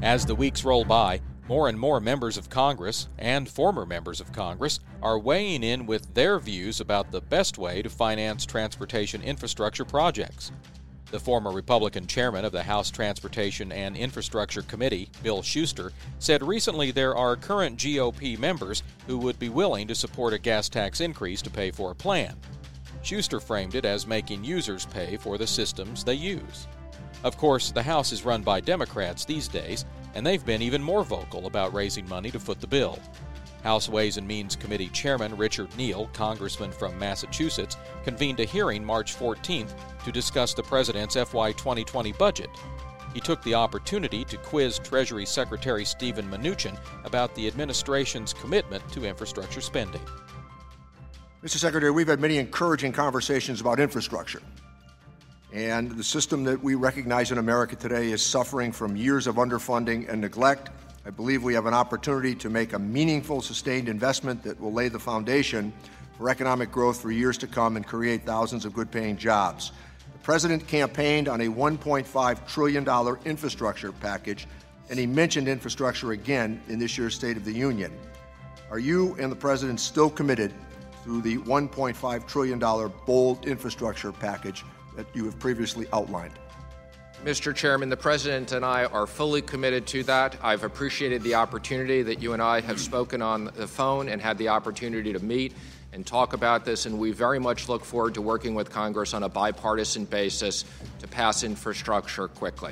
As the weeks roll by, more and more members of Congress and former members of Congress are weighing in with their views about the best way to finance transportation infrastructure projects. The former Republican chairman of the House Transportation and Infrastructure Committee, Bill Shuster, said recently there are current GOP members who would be willing to support a gas tax increase to pay for a plan. Shuster framed it as making users pay for the systems they use. Of course, the House is run by Democrats these days, and they've been even more vocal about raising money to foot the bill. House Ways and Means Committee Chairman Richard Neal, congressman from Massachusetts, convened a hearing March 14th to discuss the president's FY 2020 budget. He took the opportunity to quiz Treasury Secretary Steven Mnuchin about the administration's commitment to infrastructure spending. Mr. Secretary, we've had many encouraging conversations about infrastructure. And the system that we recognize in America today is suffering from years of underfunding and neglect. I believe we have an opportunity to make a meaningful, sustained investment that will lay the foundation for economic growth for years to come and create thousands of good-paying jobs. The President campaigned on a $1.5 trillion infrastructure package, and he mentioned infrastructure again in this year's State of the Union. Are you and the President still committed to the $1.5 trillion bold infrastructure package that you have previously outlined? Mr. Chairman, the President and I are fully committed to that. I've appreciated the opportunity that you and I have spoken on the phone and had the opportunity to meet and talk about this, and we very much look forward to working with Congress on a bipartisan basis to pass infrastructure quickly.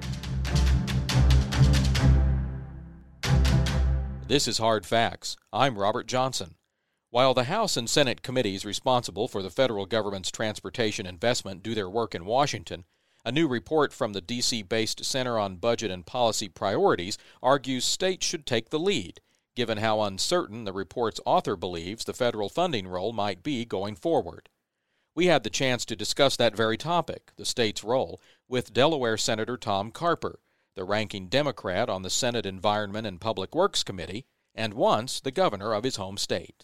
This is Hard Facts. I'm Robert Johnson. While the House and Senate committees responsible for the federal government's transportation investment do their work in Washington, a new report from the D.C.-based Center on Budget and Policy Priorities argues states should take the lead, given how uncertain the report's author believes the federal funding role might be going forward. We had the chance to discuss that very topic, the state's role, with Delaware Senator Tom Carper, the ranking Democrat on the Senate Environment and Public Works Committee, and once the governor of his home state.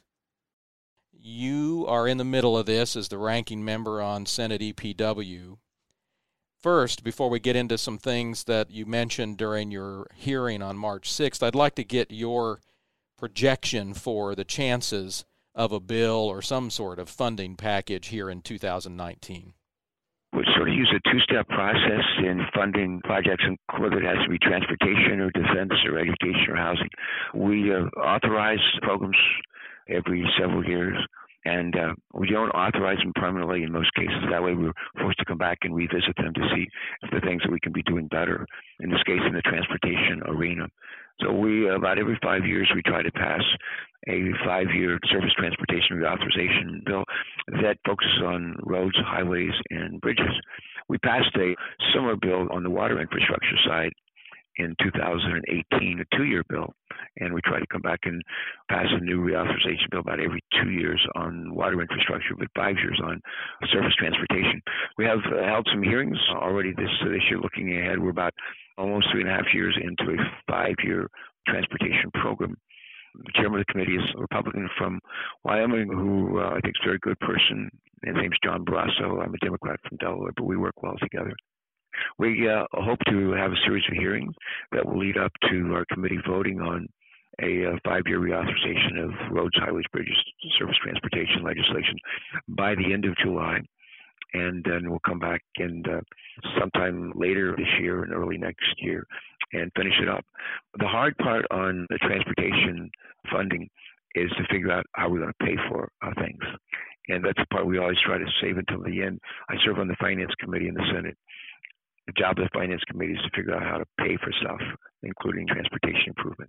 You are in the middle of this as the ranking member on Senate EPW. First, before we get into some things that you mentioned during your hearing on March 6th, I'd like to get your projection for the chances of a bill or some sort of funding package here in 2019. We sort of use a two-step process in funding projects, whether it has to be transportation or defense or education or housing. We authorize programs every several years, and we don't authorize them permanently in most cases. That way we're forced to come back and revisit them to see if there are things that we can be doing better, in this case in the transportation arena. So we, about every 5 years, we try to pass a 5-year surface transportation reauthorization bill that focuses on roads, highways, and bridges. We passed a similar bill on the water infrastructure side in 2018, a 2-year bill, and we try to come back and pass a new reauthorization bill about every 2 years on water infrastructure, but 5 years on surface transportation. We have held some hearings already this year. Looking ahead, we're about almost 3.5 years into a 5-year transportation program. The chairman of the committee is a Republican from Wyoming who I think is a very good person. His name's John Barrasso. I'm a Democrat from Delaware, but we work well together. We hope to have a series of hearings that will lead up to our committee voting on a 5-year reauthorization of roads, highways, bridges, surface transportation legislation by the end of July. And then we'll come back and sometime later this year and early next year and finish it up. The hard part on the transportation funding is to figure out how we're going to pay for things. And that's the part we always try to save until the end. I serve on the Finance Committee in the Senate. The job of the Finance Committee is to figure out how to pay for stuff, including transportation improvements.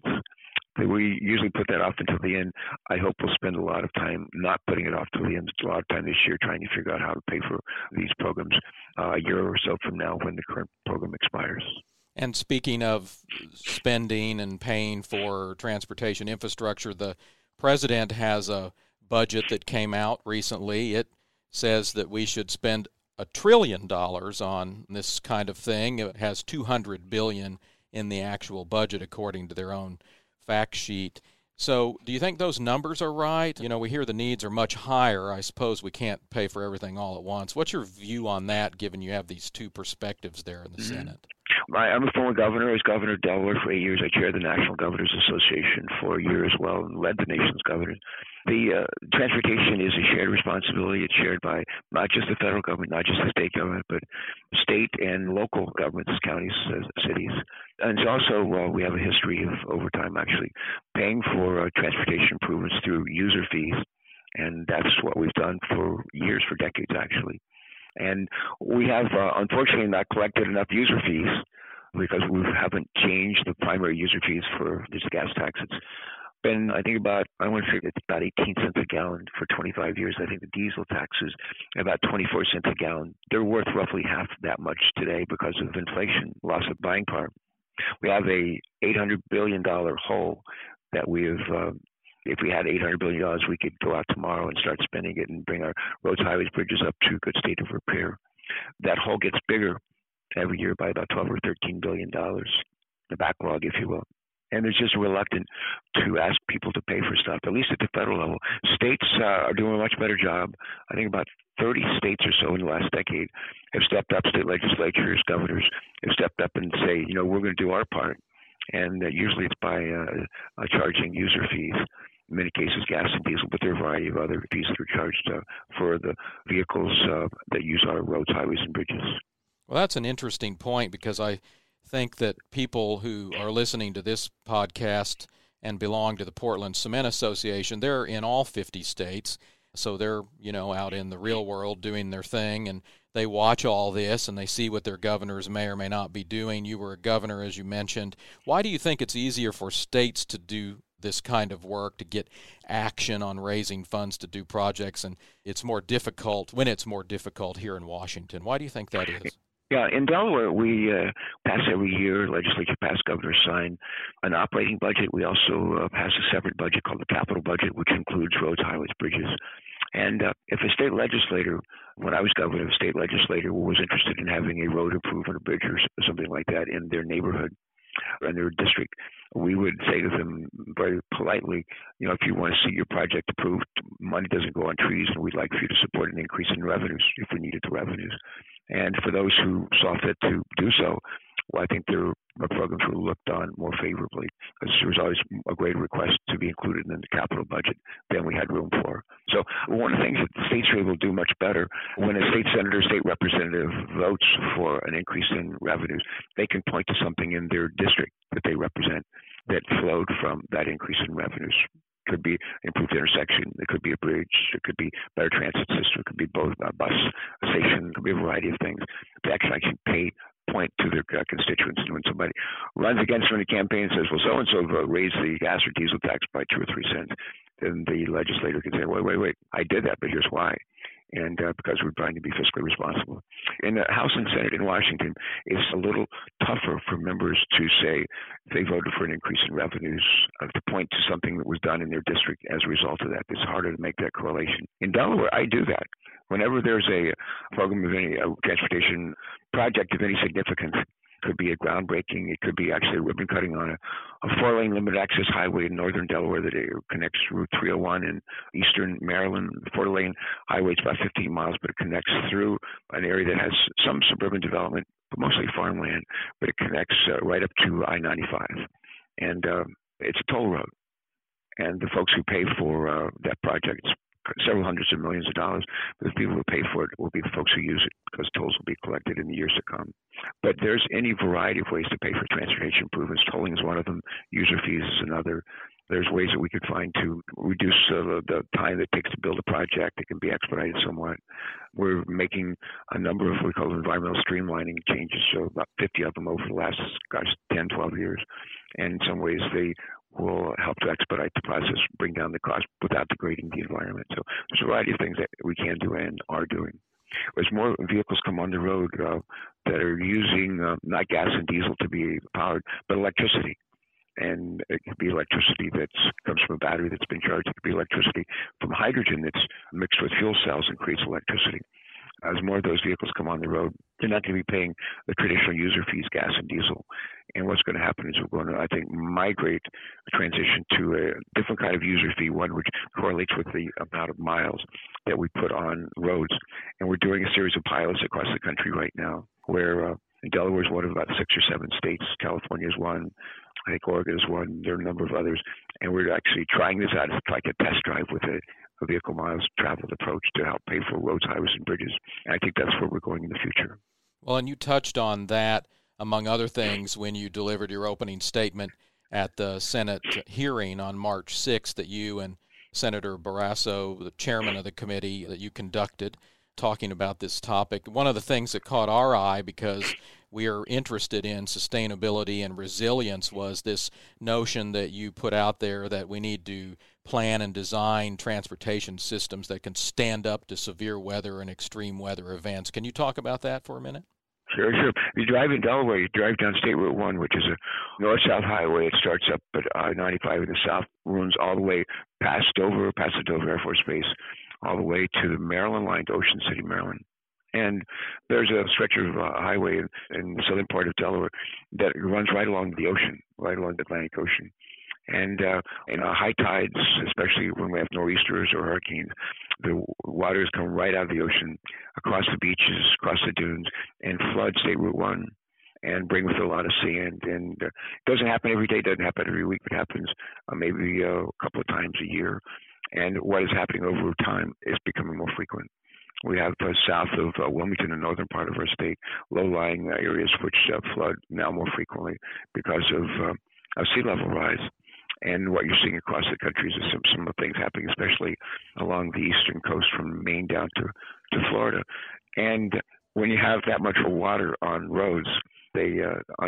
We usually put that off until the end. I hope we'll spend a lot of time not putting it off till the end. A lot of time this year trying to figure out how to pay for these programs a year or so from now when the current program expires. And speaking of spending and paying for transportation infrastructure, the president has a budget that came out recently. It says that we should spend $1 trillion on this kind of thing. It has $200 billion in the actual budget, according to their own fact sheet. So do you think those numbers are right? You know, we hear the needs are much higher. I suppose we can't pay for everything all at once. What's your view on that, given you have these two perspectives there in the Senate? I'm a former governor. I was governor of Delaware for 8 years. I chaired the National Governors Association for a year as well and led the nation's governors. The transportation is a shared responsibility. It's shared by not just the federal government, not just the state government, but state and local governments, counties, cities. And it's also, we have a history of, over time, actually paying for transportation improvements through user fees. And that's what we've done for years, for decades, actually. And we have, unfortunately, not collected enough user fees because we haven't changed the primary user fees for this gas tax. It's been, I think, I want to say it's about 18 cents a gallon for 25 years. I think the diesel tax is about 24 cents a gallon. They're worth roughly half that much today because of inflation, loss of buying power. We have a $800 billion hole that we have. If we had $800 billion, we could go out tomorrow and start spending it and bring our roads, highways, bridges up to a good state of repair. That hole gets bigger every year by about $12 or $13 billion, the backlog, if you will. And there's just reluctant to ask people to pay for stuff, at least at the federal level. States are doing a much better job. I think about 30 states or so in the last decade have stepped up. State legislatures, governors have stepped up and say, we're going to do our part. And usually it's by charging user fees. In many cases, gas and diesel, but there are a variety of other fees that are charged for the vehicles that use our roads, highways, and bridges. Well, that's an interesting point because I think that people who are listening to this podcast and belong to the Portland Cement Association, they're in all 50 states, so they're, out in the real world doing their thing, and they watch all this and they see what their governors may or may not be doing. You were a governor, as you mentioned. Why do you think it's easier for states to do this kind of work, to get action on raising funds to do projects, and it's more difficult here in Washington? Why do you think that is? Yeah, in Delaware, we pass every year, legislature pass, governors sign an operating budget. We also pass a separate budget called the capital budget, which includes roads, highways, bridges. And if a state legislator, when I was governor, a state legislator was interested in having a road improvement, a bridge or something like that in their neighborhood, in their district, we would say to them very politely, if you want to see your project approved, money doesn't go on trees, and we'd like for you to support an increase in revenues if we needed the revenues. And for those who saw fit to do so, well, I think their programs were looked on more favorably because there was always a greater request to be included in the capital budget than we had room for. So one of the things that the states are able to do much better, when a state senator, state representative votes for an increase in revenues, they can point to something in their district that they represent that flowed from that increase in revenues. It could be improved intersection, it could be a bridge, it could be better transit system, it could be both a bus station, it could be a variety of things. They actually point to their constituents. And when somebody runs against them in a campaign and says, well, so-and-so raised the gas or diesel tax by 2 or 3 cents, then the legislator can say, wait, I did that, but here's why. And because we're trying to be fiscally responsible. In the House and Senate in Washington, it's a little tougher for members to say they voted for an increase in revenues, to point to something that was done in their district as a result of that. It's harder to make that correlation. In Delaware, I do that. Whenever there's a program of any transportation project of any significance, it could be a groundbreaking, it could be actually a ribbon cutting on a 4-lane limited access highway in northern Delaware that connects Route 301 in eastern Maryland. The 4-lane highway is about 15 miles, but it connects through an area that has some suburban development, but mostly farmland, but it connects right up to I-95. And it's a toll road. And the folks who pay for that project, several hundreds of millions of dollars, but the people who pay for it will be the folks who use it because tolls will be collected in the years to come. But there's any variety of ways to pay for transportation improvements. Tolling is one of them. User fees is another. There's ways that we could find to reduce the time that it takes to build a project. It can be expedited somewhat. We're making a number of what we call environmental streamlining changes, so about 50 of them over the last, 10, 12 years. And in some ways, they will help to expedite the process, bring down the cost without degrading the environment. So there's a variety of things that we can do and are doing. As more vehicles come on the road that are using not gas and diesel to be powered, but electricity. And it could be electricity that comes from a battery that's been charged. It could be electricity from hydrogen that's mixed with fuel cells and creates electricity. As more of those vehicles come on the road, they're not going to be paying the traditional user fees, gas and diesel. And what's going to happen is we're going to, I think, migrate a transition to a different kind of user fee, one which correlates with the amount of miles that we put on roads. And we're doing a series of pilots across the country right now where And Delaware is one of about 6 or 7 states. California is one. I think Oregon is one. There are a number of others. And we're actually trying this out. It's like a test drive with a vehicle miles traveled approach to help pay for roads, highways, and bridges. And I think that's where we're going in the future. Well, and you touched on that, among other things, when you delivered your opening statement at the Senate hearing on March 6th that you and Senator Barrasso, the chairman of the committee that you conducted, talking about this topic. One of the things that caught our eye, because we are interested in sustainability and resilience, was this notion that you put out there that we need to plan and design transportation systems that can stand up to severe weather and extreme weather events. Can you talk about that for a minute? Sure. You drive in Delaware, you drive down State Route 1, which is a north-south highway. It starts up at I-95 in the south, runs all the way past the Dover Air Force Base, all the way to the Maryland line to Ocean City, Maryland. And there's a stretch of highway in the southern part of Delaware that runs right along the ocean, right along the Atlantic Ocean. And in high tides, especially when we have nor'easters or hurricanes, the waters come right out of the ocean, across the beaches, across the dunes, and flood State Route 1 and bring with it a lot of sand. And it doesn't happen every day, it doesn't happen every week. It happens maybe a couple of times a year. And what is happening over time is becoming more frequent. We have south of Wilmington, the northern part of our state, low-lying areas which flood now more frequently because of sea level rise. And what you're seeing across the country is some of the things happening, especially along the eastern coast from Maine down to Florida. And when you have that much water on roads, they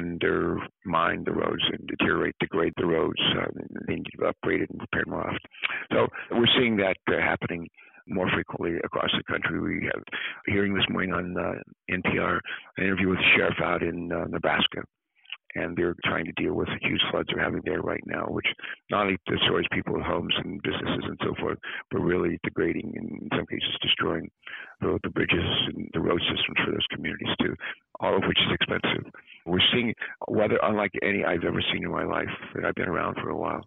undermine the roads and degrade the roads. They need to be upgraded and repaired more often. So we're seeing that happening more frequently across the country. We have hearing this morning on NPR an interview with the sheriff out in Nebraska. And they're trying to deal with the huge floods they're having there right now, which not only destroys people's homes and businesses and so forth, but really degrading and in some cases destroying the bridges and the road systems for those communities too, all of which is expensive. We're seeing weather unlike any I've ever seen in my life, and I've been around for a while.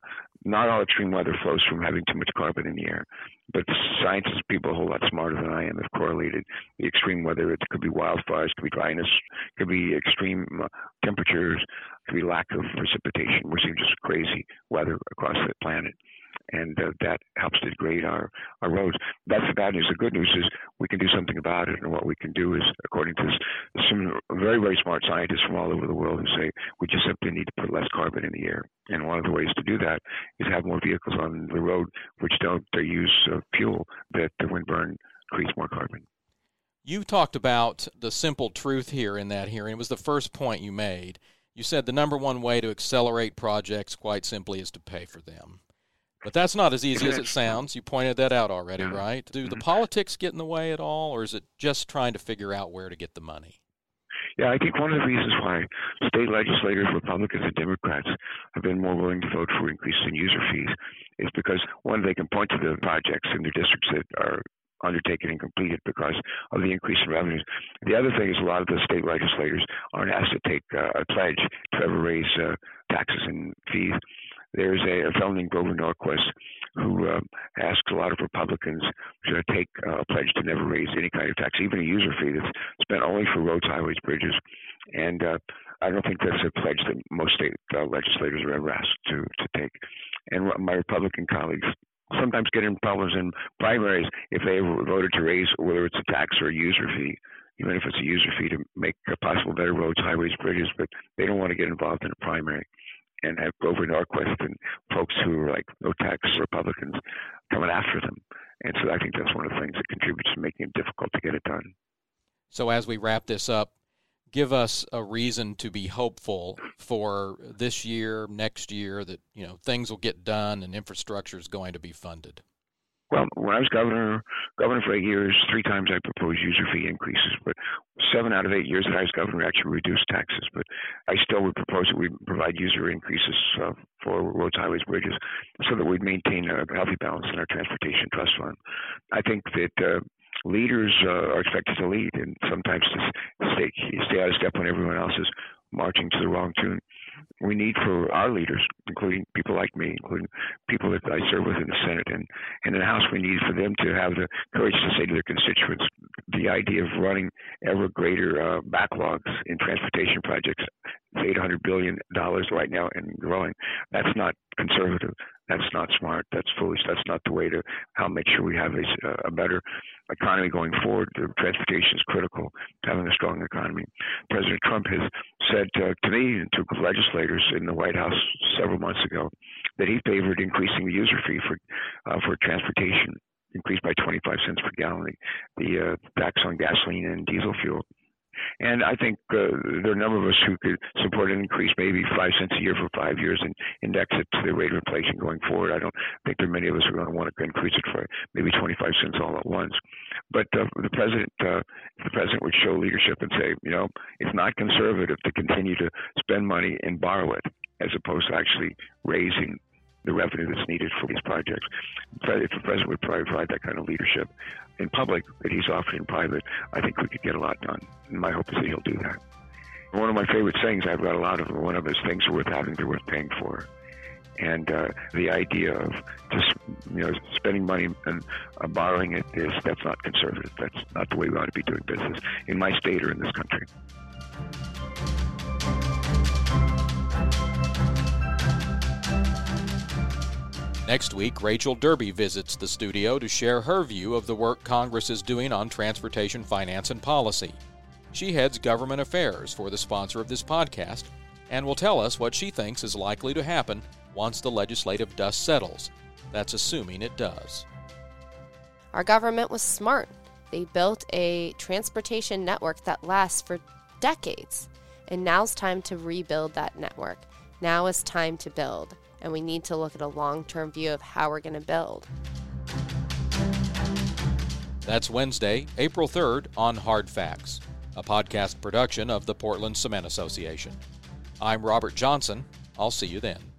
Not all extreme weather flows from having too much carbon in the air, but scientists, people a whole lot smarter than I am, have correlated the extreme weather. It could be wildfires, it could be dryness, it could be extreme temperatures, it could be lack of precipitation. We're seeing just crazy weather across the planet, and that helps to degrade our roads. That's the bad news. The good news is we can do something about it, and what we can do is, according to some very, very smart scientists from all over the world, who say we just simply need to put less carbon in the air. And one of the ways to do that is have more vehicles on the road which don't use fuel that when burned creates more carbon. You talked about the simple truth here in that hearing. It was the first point you made. You said the number one way to accelerate projects, quite simply, is to pay for them. But that's not as easy as it sounds. You pointed that out already, right? Do the politics get in the way at all, or is it just trying to figure out where to get the money? Yeah, I think one of the reasons why state legislators, Republicans and Democrats, have been more willing to vote for increases in user fees is because, one, they can point to the projects in their districts that are undertaken and completed because of the increase in revenues. The other thing is a lot of the state legislators aren't asked to take a pledge to ever raise taxes and fees. There's a fellow named Grover Norquist who asked a lot of Republicans to take a pledge to never raise any kind of tax, even a user fee that's spent only for roads, highways, bridges. And I don't think that's a pledge that most state legislators are ever asked to take. And my Republican colleagues sometimes get in problems in primaries if they voted to raise, whether it's a tax or a user fee, even if it's a user fee to make possible better roads, highways, bridges, but they don't want to get involved in a primary and have Grover Norquist and folks who are like no-tax Republicans coming after them. And so I think that's one of the things that contributes to making it difficult to get it done. So as we wrap this up, give us a reason to be hopeful for this year, next year, that things will get done and infrastructure is going to be funded. Well, when I was governor for 8 years, 3 times I proposed user fee increases, but 7 out of 8 years that I was governor actually reduced taxes. But I still would propose that we provide user increases for roads, highways, bridges, so that we'd maintain a healthy balance in our transportation trust fund. I think that leaders are expected to lead, and sometimes to stay out of step when everyone else is marching to the wrong tune. we need for our leaders, including people like me, including people that I serve with in the Senate and in the House, we need for them to have the courage to say to their constituents, the idea of running ever greater backlogs in transportation projects, it's $800 billion right now and growing. That's not conservative. That's not smart. That's foolish. That's not the way to make sure we have a better economy going forward. The transportation is critical to having a strong economy. President Trump has said to me and to legislators in the White House several months ago that he favored increasing the user fee for transportation, increased by 25 cents per gallon, the tax on gasoline and diesel fuel. And I think there are a number of us who could support an increase, maybe 5 cents a year for 5 years, and index it to the rate of inflation going forward. I don't think there are many of us who are going to want to increase it for maybe 25 cents all at once. But if the president would show leadership and say, it's not conservative to continue to spend money and borrow it, as opposed to actually raising the revenue that's needed for these projects. If the president would provide that kind of leadership in public that he's offered in private, I think we could get a lot done. And my hope is that he'll do that. One of my favorite sayings, I've got a lot of them, one of his things are worth having, they're worth paying for. And the idea of just spending money and borrowing it, that's not conservative. That's not the way we ought to be doing business in my state or in this country. Next week, Rachel Derby visits the studio to share her view of the work Congress is doing on transportation finance and policy. She heads government affairs for the sponsor of this podcast and will tell us what she thinks is likely to happen once the legislative dust settles. That's assuming it does. Our government was smart. They built a transportation network that lasts for decades. And now's time to rebuild that network. Now is time to build. And we need to look at a long-term view of how we're going to build. That's Wednesday, April 3rd on Hard Facts, a podcast production of the Portland Cement Association. I'm Robert Johnson. I'll see you then.